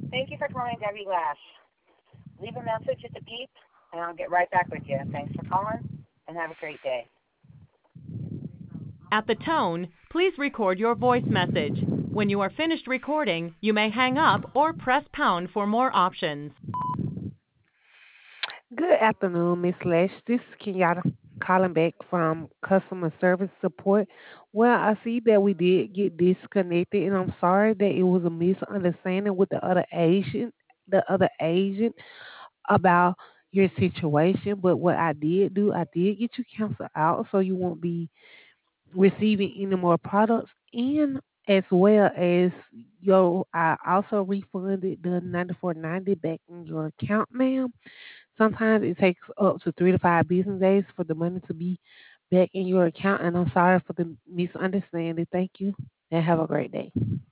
Thank you for calling Debbie Glass. Leave a message at the beep, and I'll get right back with you. Thanks for calling, and have a great day. At the tone, please record your voice message. When you are finished recording, you may hang up or press pound for more options. Good afternoon, Miss Lesh. This is Kenyatta calling back from customer service support. Well, I see that we did get disconnected, and I'm sorry that it was a misunderstanding with the other agent about your situation. But what I did do, I did get you canceled out, so you won't be receiving any more products, and as well as I also refunded the 94.90 back in your account, ma'am. Sometimes it takes up to 3 to 5 business days for the money to be back in your account, and I'm sorry for the misunderstanding. Thank you, and have a great day.